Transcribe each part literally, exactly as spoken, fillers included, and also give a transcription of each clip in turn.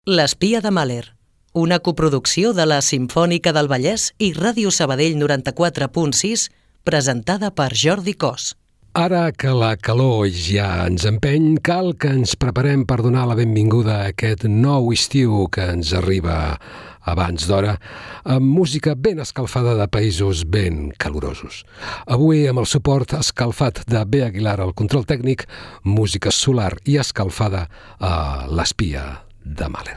L'espia de Mahler, una coproducció de la Simfònica del Vallès i Ràdio Sabadell noranta-quatre punt sis, presentada per Jordi Cos. Ara que la calor ja ens empeny, cal que ens preparem per donar la benvinguda a aquest nou estiu que ens arriba abans d'hora, amb música ben escalfada de països ben calorosos. Avui, amb el suport escalfat de B. Aguilar al control tècnic, música solar i escalfada a l'espia de Mahler.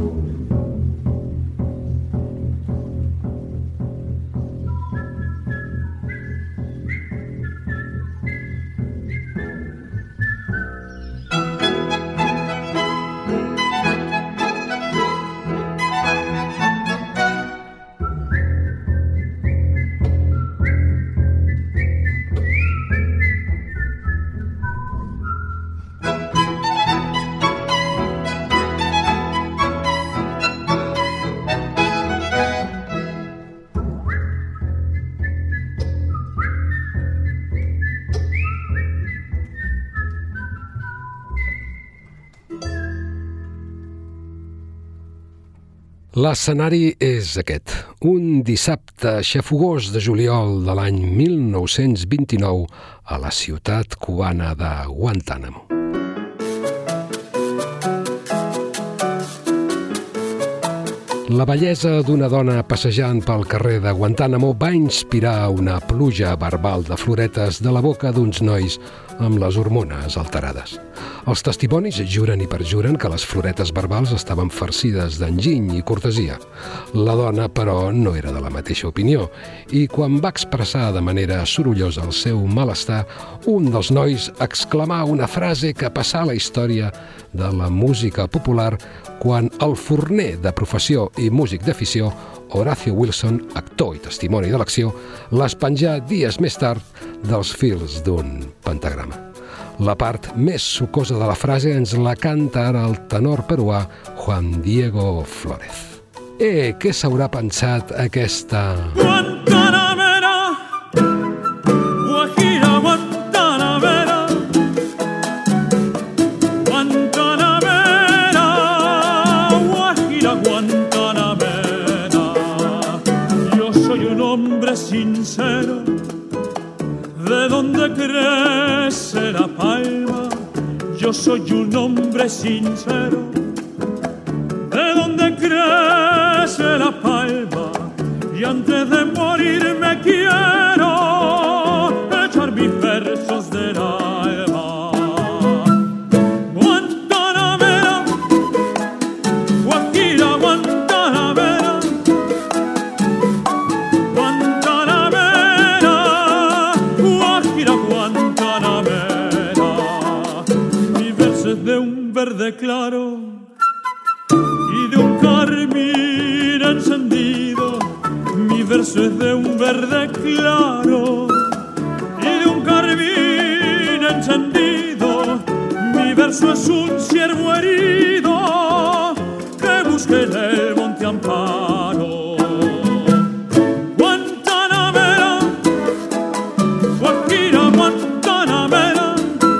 L'escenari és aquest, un dissabte xafogós de juliol de l'any mil nou-cents vint-i-nou a la ciutat cubana de Guantánamo. La bellesa d'una dona passejant pel carrer de Guantánamo va inspirar una pluja verbal de floretes de la boca d'uns nois amb les hormones alterades. Els testimonis juren i perjuren que les floretes verbals estaven farcides d'enginy i cortesia. La dona, però, no era de la mateixa opinió i quan va expressar de manera sorollosa el seu malestar, un dels nois exclamà una frase que passà a la història de la música popular quan el forner de professió i músic d'afició, Horacio Wilson, actor i testimoni de l'acció, les penjà dies més tard dels fils d'un pentagrama. La part més sucosa de la frase ens la canta ara el tenor peruà Juan Diego Flórez. Eh, què s'haurà pensat aquesta... Guantanamera, Guajira, Guantanamera, Guantanamera, Guajira, Guantanamera. Yo soy un hombre sincero, de donde crece la palma. Yo soy un hombre sincero, de donde crece la palma. Y antes de morir me quiero echar mis versos del alma. Guantanamera, Guajira, Guantanamera, Guantanamera, Guajira, Guantanamera. Mi verso es de un verde claro y de un carmín encendido. Mi verso es de un verde claro y de un carmín encendido. Mi verso es un ciervo herido que busca en el monte amparo. Guantanamera, Guajira, Guantanamera,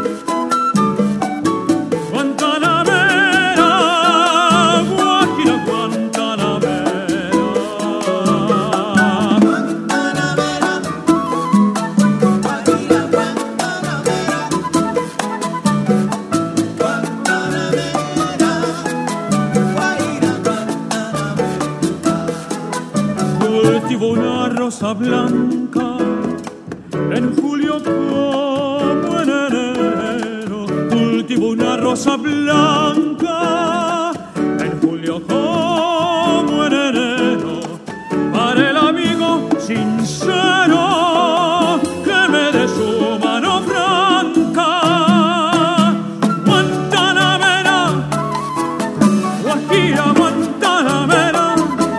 Guantanamera, Guajira, Guantanamera. Cultivo una rosa blanca en julio como en enero. Cultivo una rosa blanca en julio como en enero. Para el amigo sincero que me dé su mano franca. Guantanamera, Guajira, Guantanamera,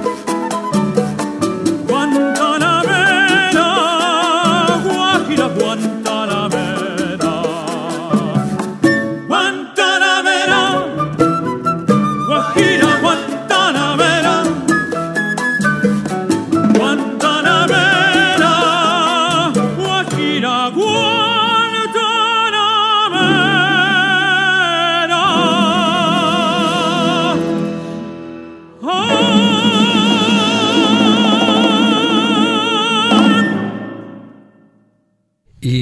Guantanamera, Guajira, Guantanamera, Guantanamera, Guajira, Guantanamera, Guantanamera, Guajira, Guantanamera.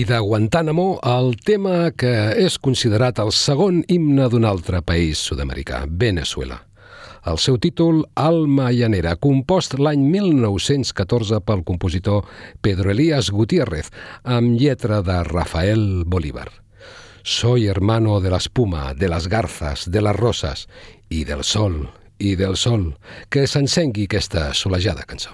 de Guantánamo, el tema que és considerat el segon himne d'un altre país sud-americà, Veneçuela. El seu títol, Alma Llanera, compost l'any mil nou-cents catorze pel compositor Pedro Elías Gutiérrez, amb lletra de Rafael Bolívar. Soy hermano de la espuma, de las garzas, de las rosas, i del sol, i del sol, que s'encengui aquesta solejada cançó.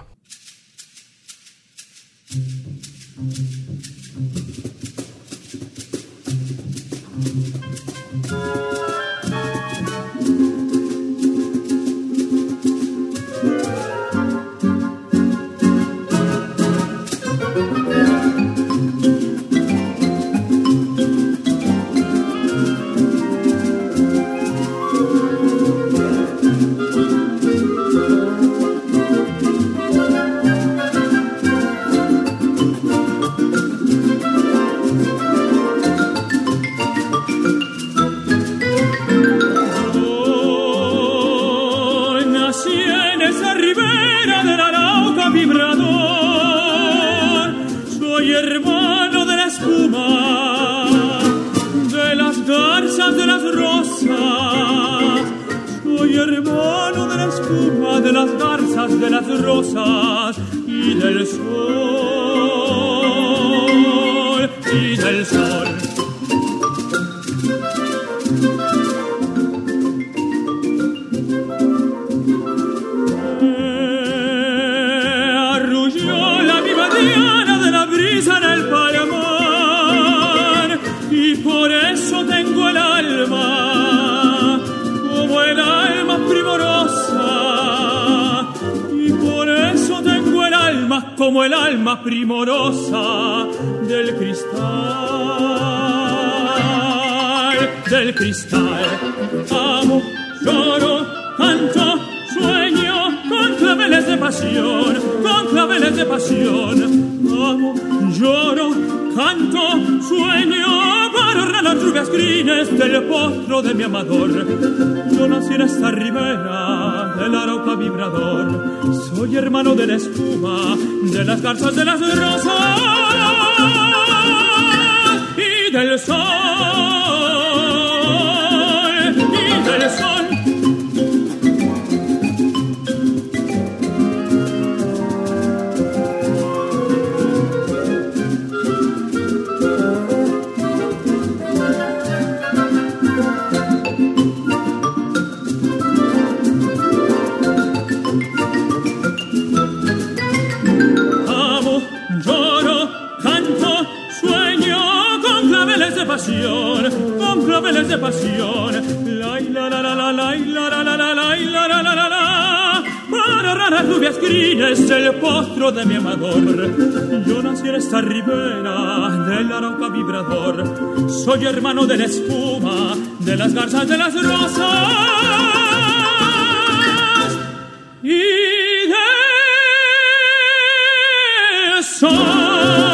De las garzas, de las rosas y del sol, y del sol. Eh, arrulló la viva diana de la brisa en el palmar, y por eso tengo el alma como el alma primorosa. Como el alma primorosa del cristal, del cristal. Amo, lloro, canto, sueño con claveles de pasión, con claveles de pasión. Amo, lloro, canto, sueño para las rubias crines del potro de mi amador. Yo nací en esta ribera del Arauca vibrador. Soy hermano de la espuma, de las garzas, de las rosas y del sol, y del sol. Con claveles de pasión, la la la la la la la la la la la la la la la, para raras rubias crines el postro de mi amador. Yo nací en esta ribera del Arauca vibrador. Soy hermano de la espuma, de las garzas, de las rosas y del sol.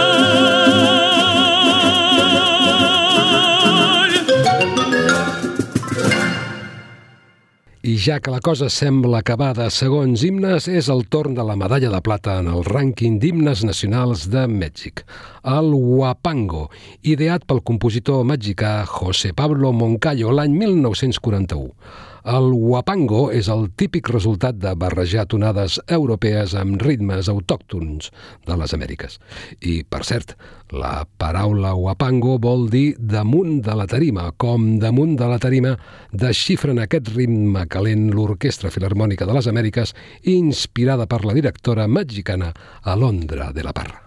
I ja que la cosa sembla acabada segons himnes, és el torn de la medalla de plata en el rànquing d'himnes nacionals de Mèxic, el Huapango, ideat pel compositor mexicà José Pablo Moncayo l'any mil nou-cents quaranta-u. El Huapango és el típic resultat de barrejar tonades europees amb ritmes autòctons de les Amèriques. I, per cert, la paraula Huapango vol dir damunt de la tarima, com damunt de la tarima desxifren aquest ritme calent l'Orquestra Filharmònica de les Amèriques, inspirada per la directora mexicana Alondra de la Parra.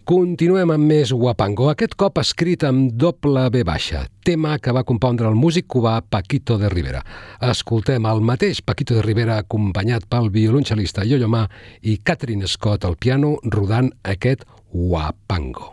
Continuem amb més Huapango, aquest cop escrit amb doble B baixa, tema que va compondre el músic cubà Paquito de Rivera. Escoltem el mateix Paquito de Rivera acompanyat pel violoncel·lista Yo-Yo Ma i Catherine Scott al piano rodant aquest Huapango.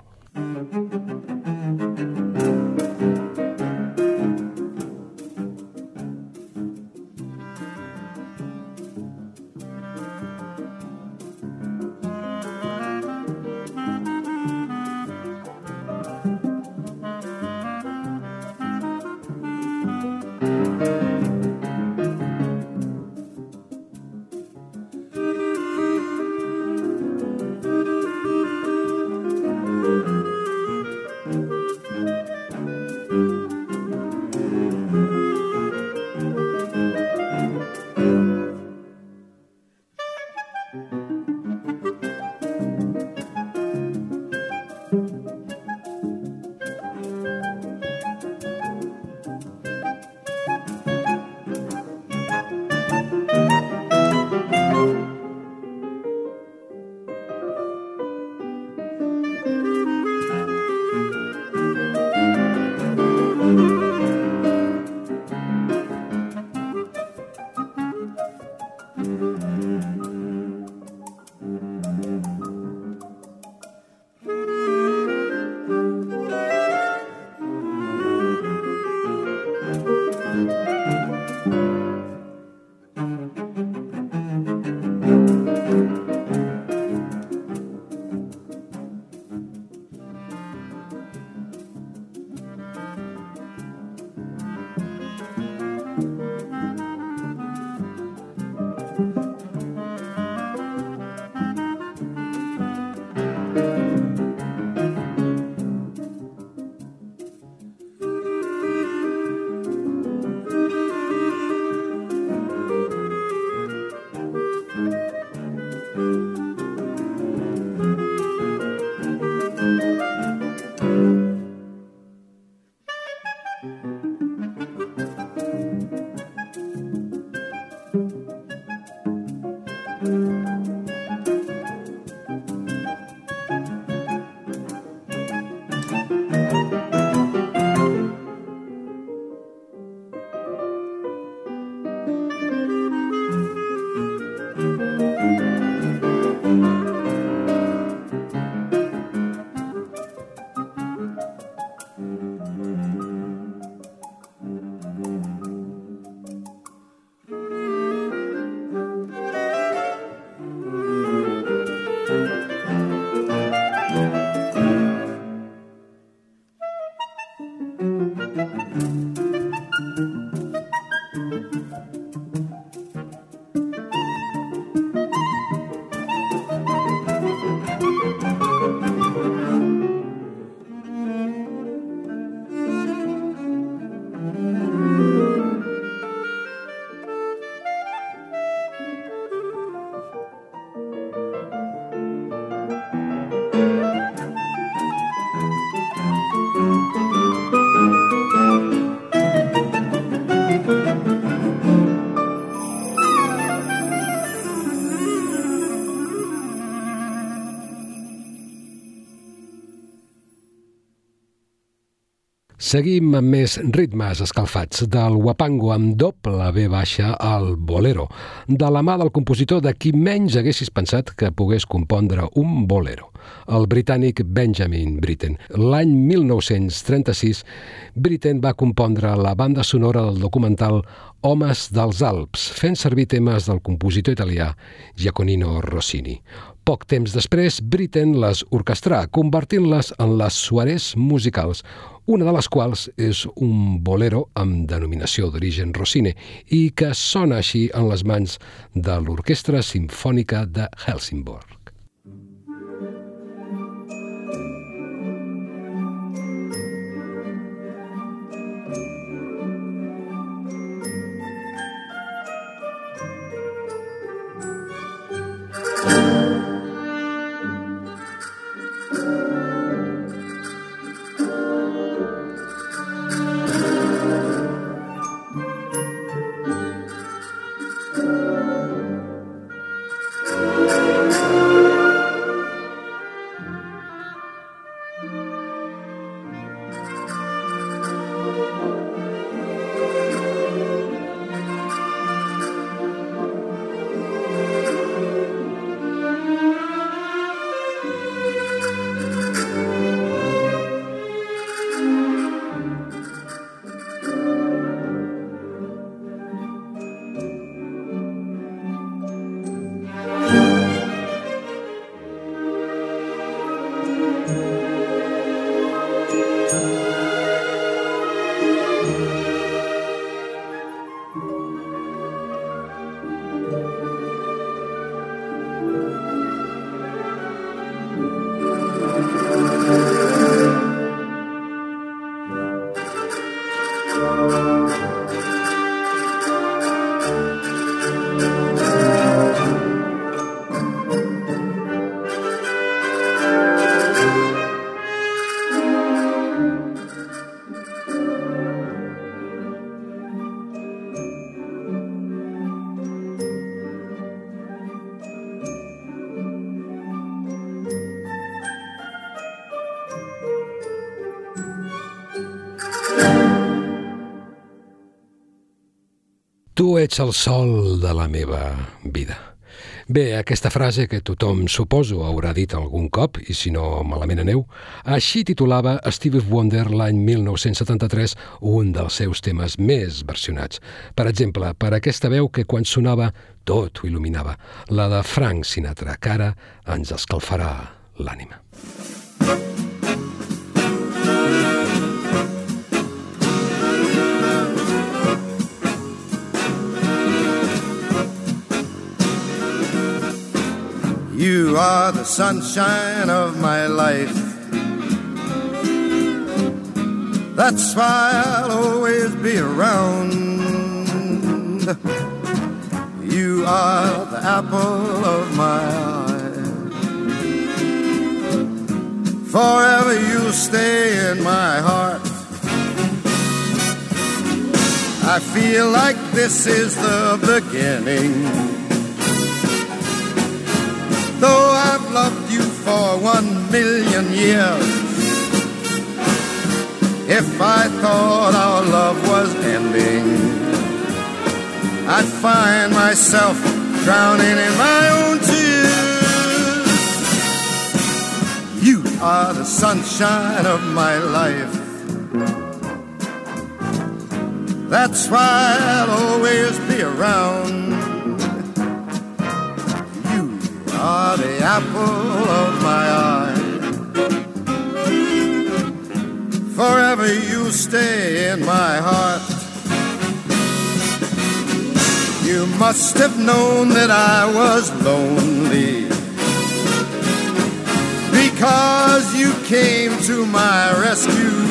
Seguim amb més ritmes escalfats del Huapango amb doble B baixa al bolero, de la mà del compositor de qui menys haguessis pensat que pogués compondre un bolero, el britànic Benjamin Britten. L'any mil nou-cents trenta-sis, Britten va compondre la banda sonora del documental Homes dels Alps, fent servir temes del compositor italià Giacomino Rossini. Poc temps després, Britten les orquestrà, convertint-les en les soirées musicals, una de les quals és un bolero amb denominació d'origen Rossini i que sona així en les mans de l'Orquestra Simfònica de Helsingborg. Thank you. Tu ets el sol de la meva vida. Bé, aquesta frase que tothom, suposo, haurà dit algun cop, i si no, malament aneu, així titulava Stevie Wonder l'any mil nou-cents setanta-tres un dels seus temes més versionats. Per exemple, per aquesta veu que quan sonava tot ho il·luminava, la de Frank Sinatra, que ara ens escalfarà l'ànima. You are the sunshine of my life. That's why I'll always be around. You are the apple of my eye. Forever you stay in my heart. I feel like this is the beginning. Though I've loved you for one million years, if I thought our love was ending, I'd find myself drowning in my own tears. You are the sunshine of my life. That's why I'll always be around. Are the apple of my eye. Forever you stay in my heart. You must have known that I was lonely, because you came to my rescue.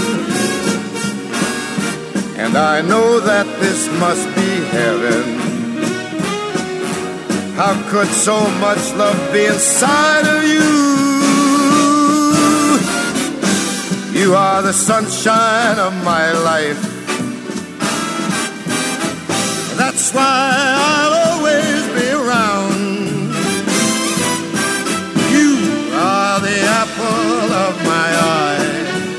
And I know that this must be heaven. How could so much love be inside of you? You are the sunshine of my life. That's why I'll always be around. You are the apple of my eye.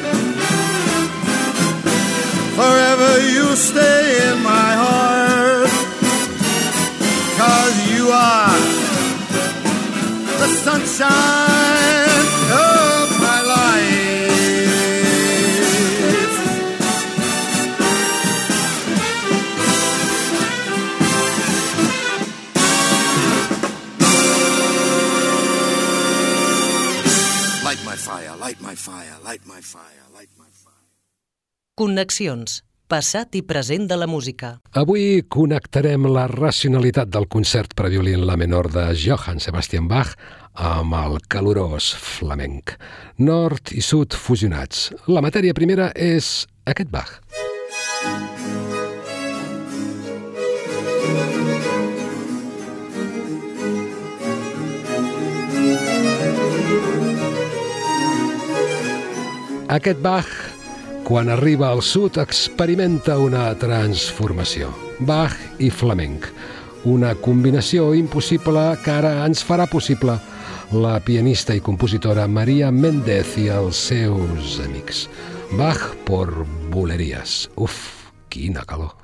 Forever you stay in my heart. 'Cause you are the sunshine of my life. Light my fire, light my fire, light my fire, light my fire. Connexions. Passat i present de la música. Avui connectarem la racionalitat del concert per a violí en la menor de Johann Sebastian Bach amb el calorós flamenc. Nord i sud fusionats. La matèria primera és aquest Bach. Aquest Bach, quan arriba al sud, experimenta una transformació. Bach i flamenc, una combinació impossible que ara ens farà possible la pianista i compositora Maria Méndez i els seus amics. Bach por bulerías. Uf, quina calor.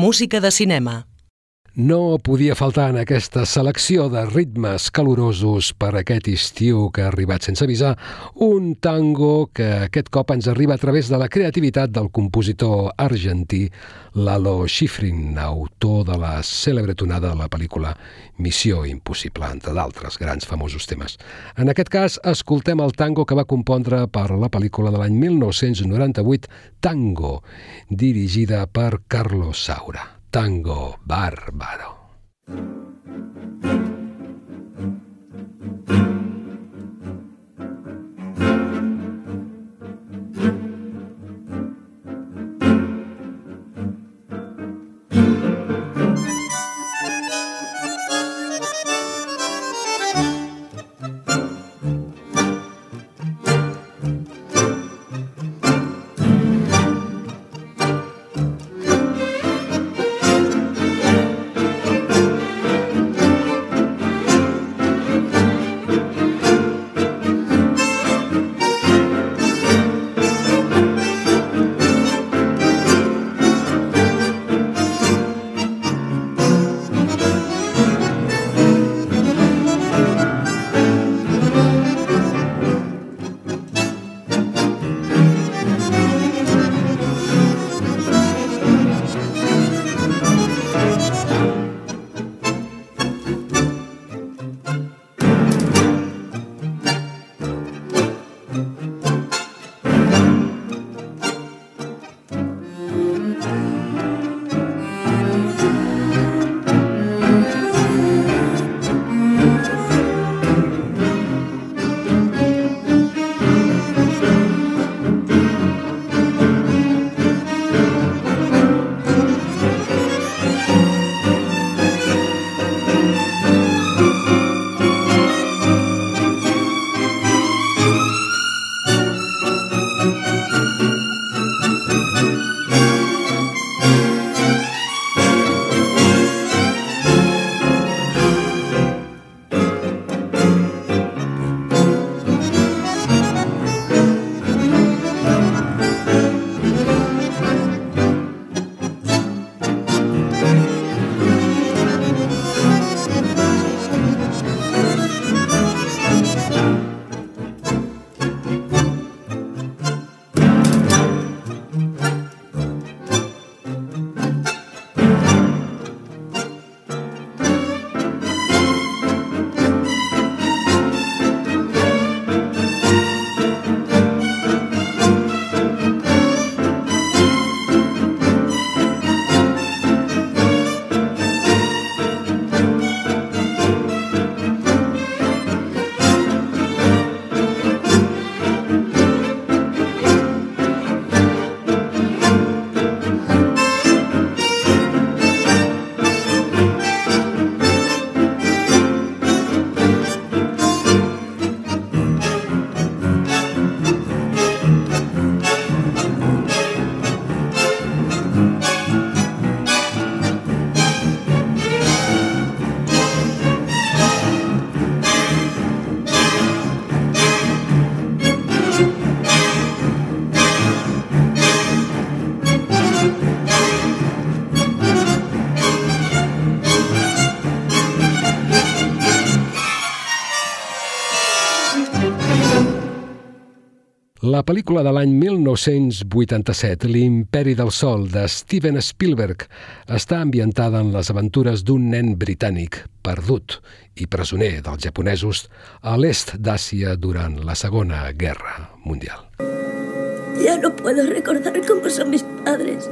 música de cinema. No podia faltar en aquesta selecció de ritmes calorosos per aquest estiu que ha arribat sense avisar un tango que aquest cop ens arriba a través de la creativitat del compositor argentí Lalo Schifrin, autor de la cèlebre tonada de la pel·lícula Missió Impossible, entre d'altres grans famosos temes. En aquest cas, escoltem el tango que va compondre per la pel·lícula de l'any mil nou-cents noranta-vuit, Tango, dirigida per Carlos Saura. Tango bárbaro. La pel·lícula de l'any mil nou-cents vuitanta-set, L'Imperi del Sol, de Steven Spielberg, està ambientada en les aventures d'un nen britànic perdut i presoner dels japonesos a l'est d'Àsia durant la Segona Guerra Mundial. Ya no puedo recordar cómo son mis padres.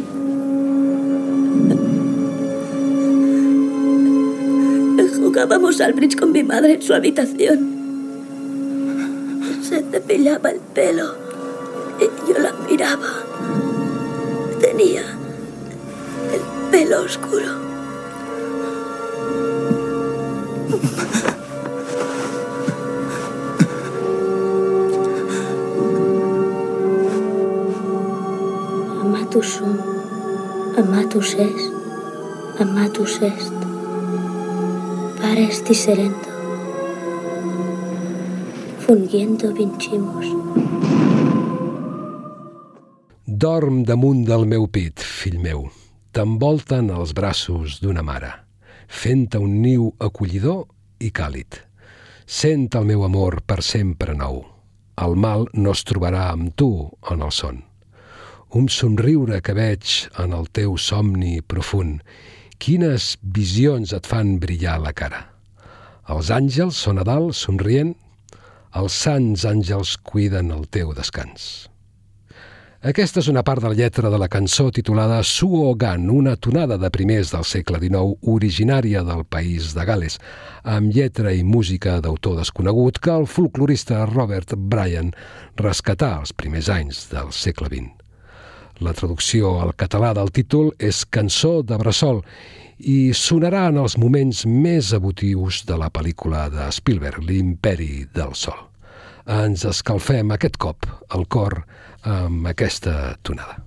Jugábamos al bridge con mi madre en su habitación. Se cepillaba el pelo y yo la miraba. Tenía el pelo oscuro. Amatus sum, amatus est, amatus est. Pares disserendo, fungiendo vincimus. Dorm damunt del meu pit, fill meu. t'envolten els braços d'una mare, fent-te un niu acollidor i càlid. Sent el meu amor per sempre nou. El mal no es trobarà amb tu en el son. Un somriure que veig en el teu somni profund. Quines visions et fan brillar la cara. Els àngels són a dalt somrient, els sants àngels cuiden el teu descans. Aquesta és una part de la lletra de la cançó titulada Suo Gan, una tonada de primers del segle dinou originària del país de Gal·les, amb lletra i música d'autor desconegut que el folclorista Robert Bryan rescatà els primers anys del segle vint. La traducció al català del títol és Cançó de bressol i sonarà en els moments més emotius de la pel·lícula de Spielberg, L'Imperi del Sol. Ens escalfem aquest cop el cor amb aquesta tonada.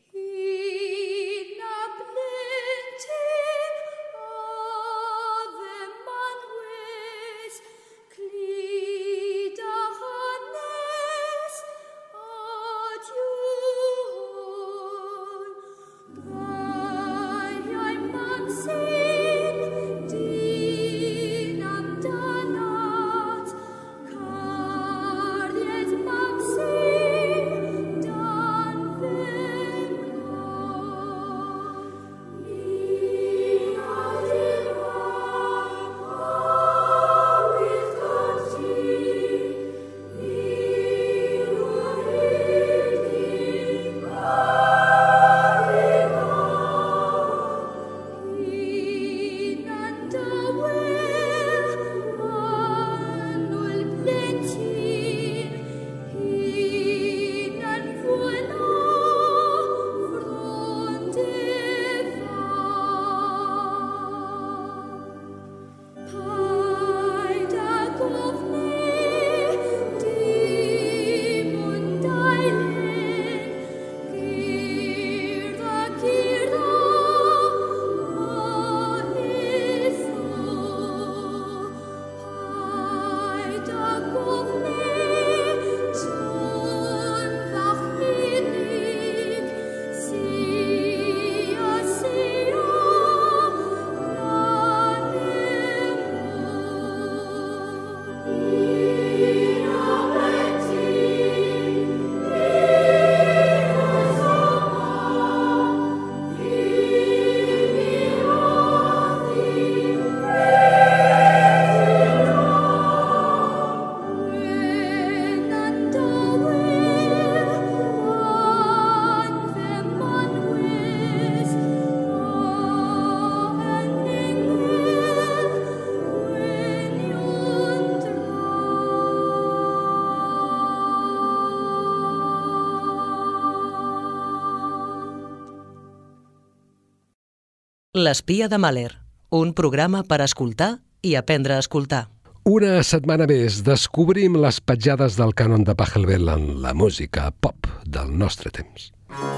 L'espia de Mahler, un programa per escoltar i aprendre a escoltar. Una setmana més descobrim les petjades del cànon de Pachelbel en la música pop del nostre temps.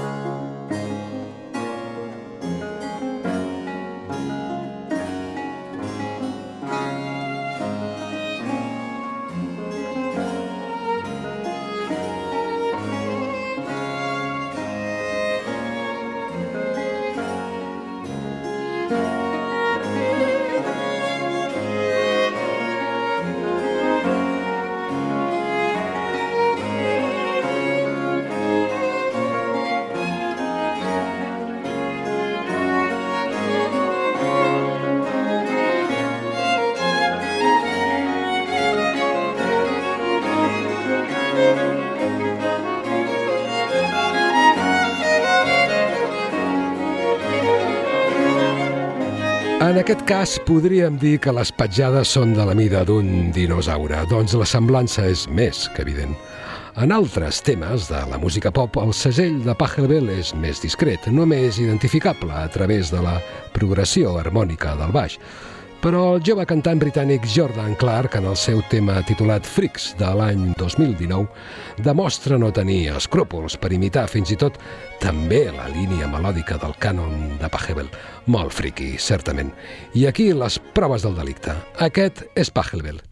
En aquest cas, podríem dir que les petjades són de la mida d'un dinosaure, doncs la semblança és més que evident. En altres temes de la música pop, el segell de Pachelbel és més discret, només identificable a través de la progressió harmònica del baix. Però el jove cantant britànic Jordan Clark, en el seu tema titulat Freaks de l'any dos mil dinou, demostra no tenir escrúpols per imitar fins i tot també la línia melòdica del cànon de Pachelbel. Molt friqui, certament. I aquí les proves del delicte. Aquest és Pachelbel.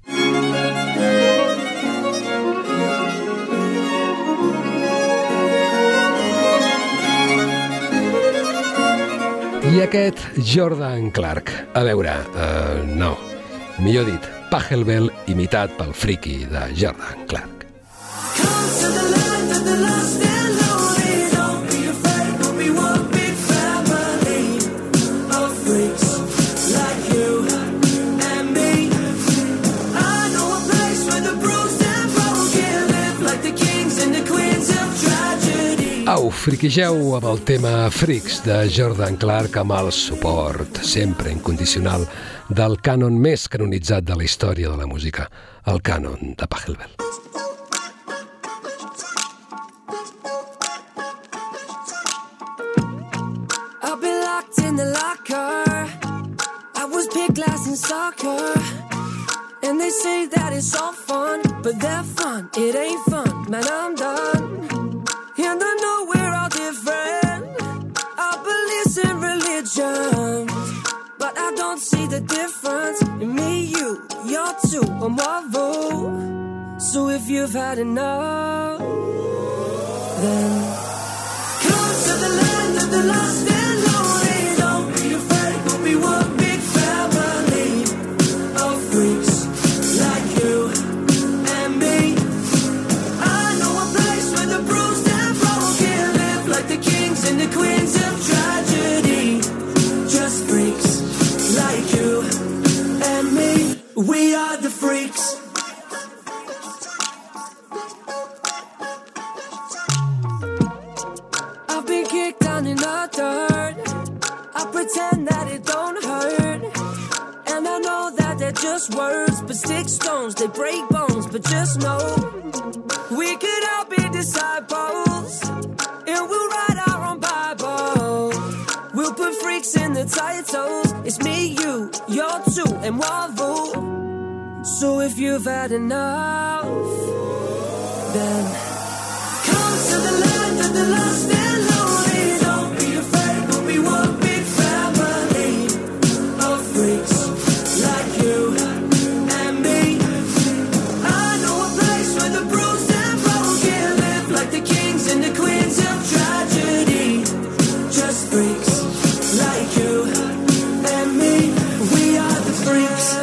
I aquest Jordan Clark. A veure, uh, no, millor dit, Pachelbel imitat pel friki de Jordan Clark. Au, friquigeu amb el tema Freaks de Jordan Clark amb el suport sempre incondicional del cànon més canonitzat de la història de la música, el cànon de Pachelbel. I've been locked in the locker. I was picked last in soccer. And they say that it's all fun, but that fun, it ain't fun. Man, I'm done. And I know we're all different. Our beliefs in religion, but I don't see the difference in me, you, you're two, and Marvel. So if you've had enough, then come to the land of the lost and lonely. Don't be afraid, we'll be one big family of freaks like you and me. I know a place where the bruised and broken live like the kings and the queens of tragedy. Just freaks like you and me. We are the freaks. I've been kicked down in the dirt. I pretend that it don't hurt. And I know that they're just words, but stick stones, they break bones. But just know, we could all be disciples, and we'll write our own Bible. We'll put freaks in the titles. It's me, you, you're two, and Marvel. So if you've had enough, then come to the land of the lost and lonely. Don't be afraid, we'll be one big family of freaks like you and me. I know a place where the bruised and broken live like the kings and the queens of tragedy. Just freaks like you and me. We are the freaks.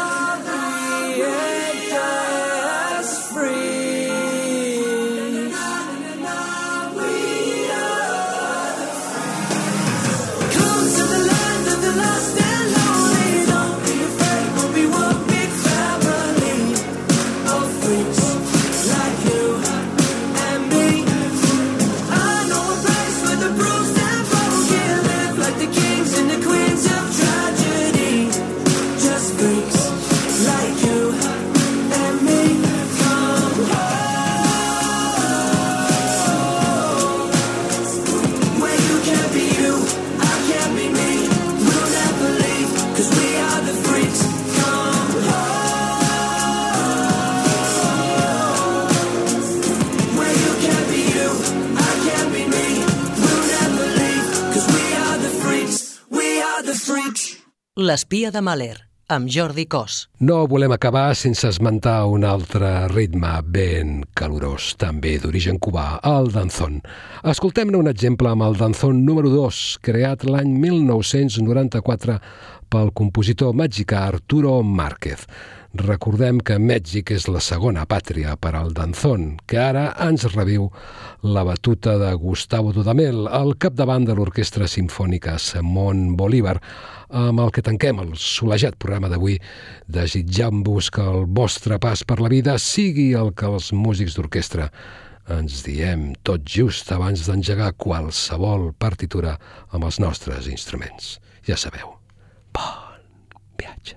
L'espia de Mahler, amb Jordi Cos. No volem acabar sense esmentar un altre ritme ben calorós, també d'origen cubà, el danzón. Escoltem-ne un exemple amb el danzón número dos, creat l'any mil nou-cents noranta-quatre pel compositor mexicà Arturo Márquez. Recordem que Mèxic és la segona pàtria per al danzón, que ara ens reviu la batuta de Gustavo Dudamel, al capdavant de l'Orquestra Simfònica Simón Bolívar, amb el que tanquem el solejat programa d'avui, desitjant-vos que el vostre pas per la vida sigui el que els músics d'orquestra ens diem tot just abans d'engegar qualsevol partitura amb els nostres instruments. Ja sabeu, bon viatge.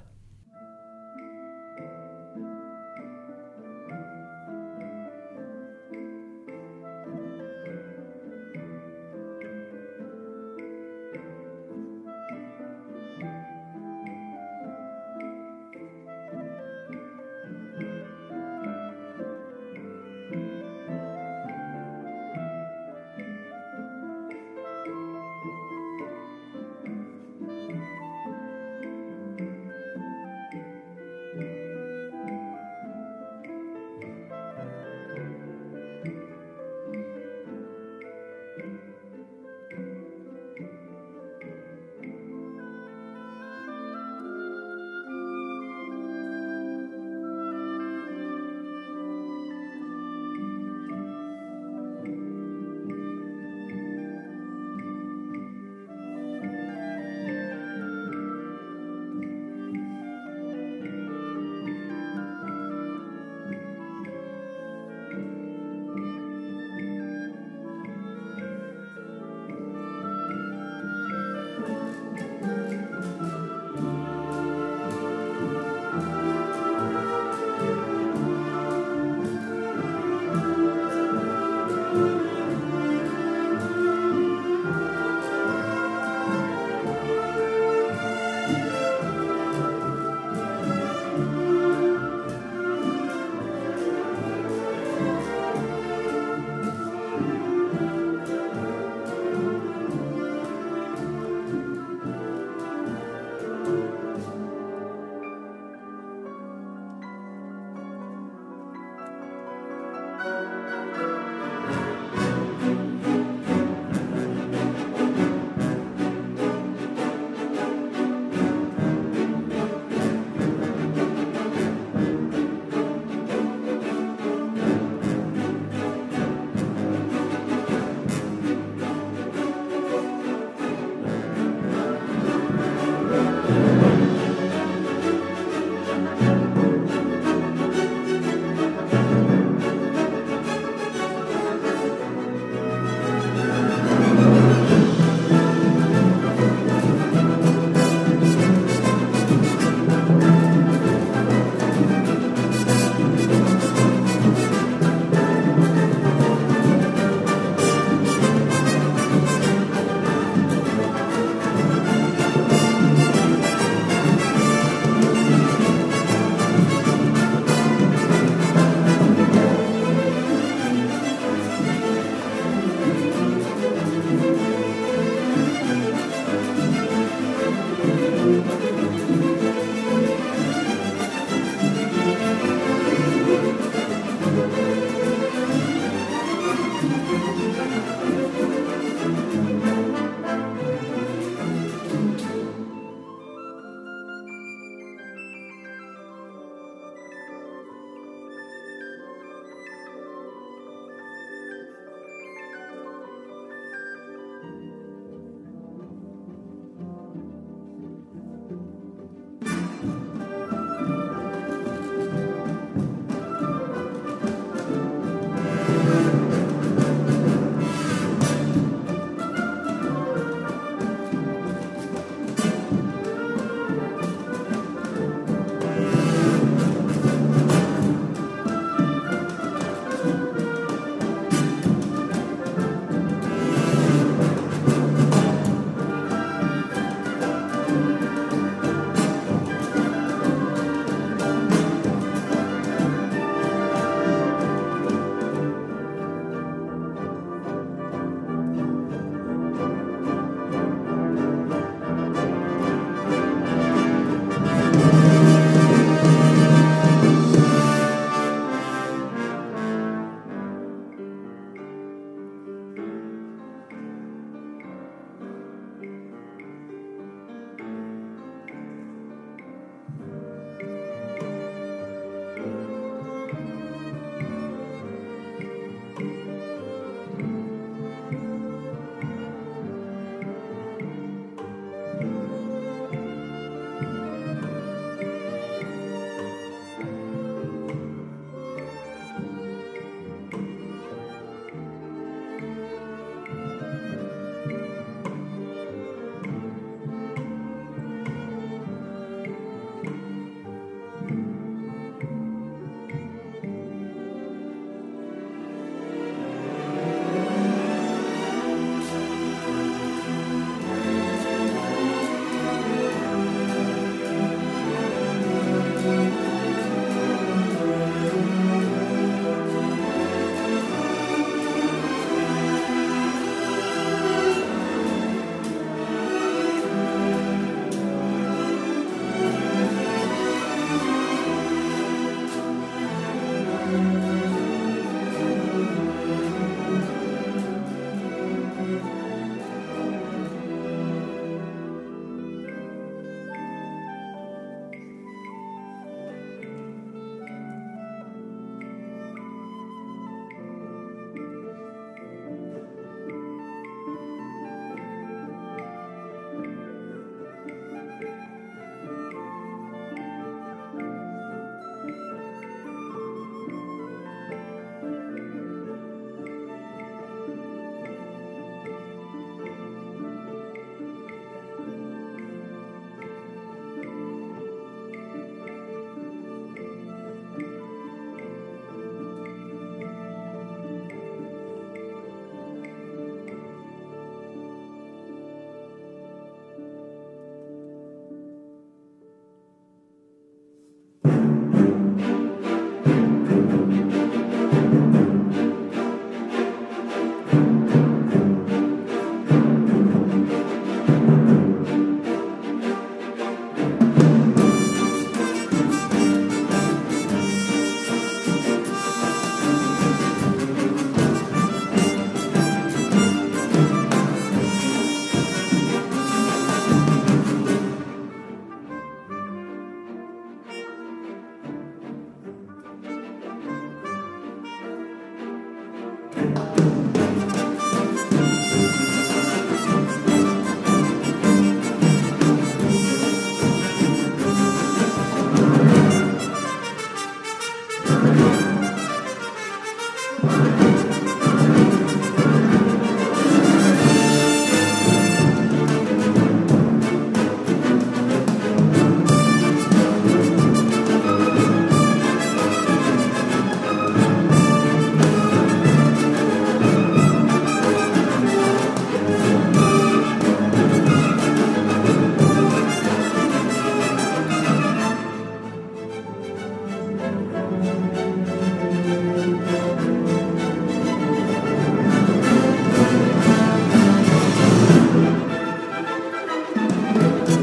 Thank you.